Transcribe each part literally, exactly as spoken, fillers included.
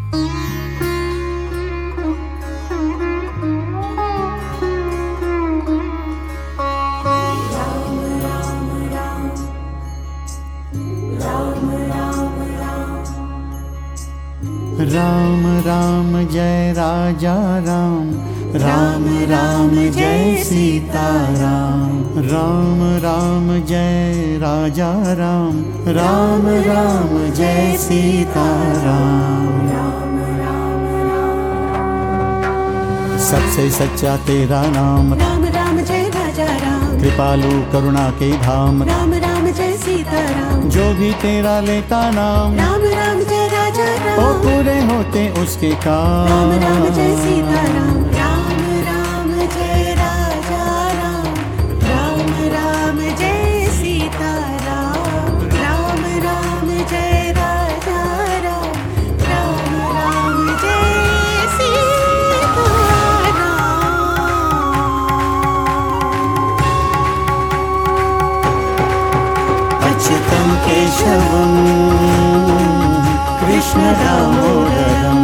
राम राम जय राजा राम, राम राम जय सीता राम। राम राम जय राजा राम, राम राम जय सीता राम। सबसे सच्चा तेरा नाम, राम राम जय राजा राम। कृपालु करुणा के धाम, राम राम जय सीता राम। जो भी तेरा लेता नाम, राम राम जय राजा राम। ओ पूरे होते उसके काम। राम राम जय सीता राम। राम राम जय राजा राम, राम राम जय सीता राम। राम राम जय राजा राम, राम राम जय सीता राम। अच्युतं केशवं कृष्ण दामोदरं,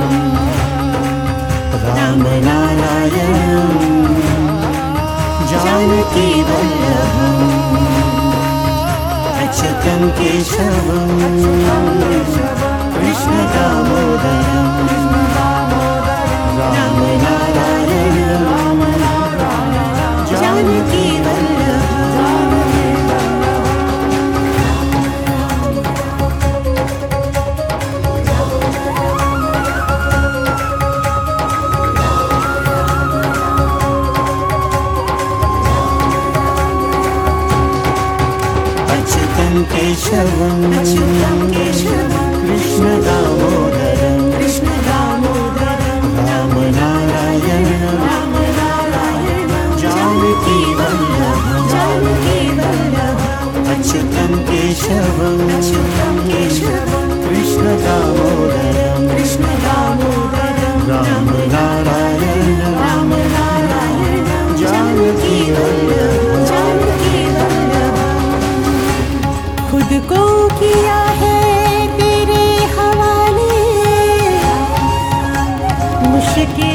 राम नारायणं जानकी वल्लभम्। अच्युतं केशवं कृष्ण दामोदरं, राम नारायणं जानकी वल्लभम्। केशवं कृष्ण दामोदरं, कृष्ण दामोदरं राम नारायणं जानकी वल्लभम्। जानकी वल्लभम्। अच्युतं केशवं कृष्ण दामोदरं, कृष्ण दामोदरं राम नारायणं जानकी वल्लभम्। जानकी वल्लभम्। खुद को किया है तेरे हवाले, मुश्किल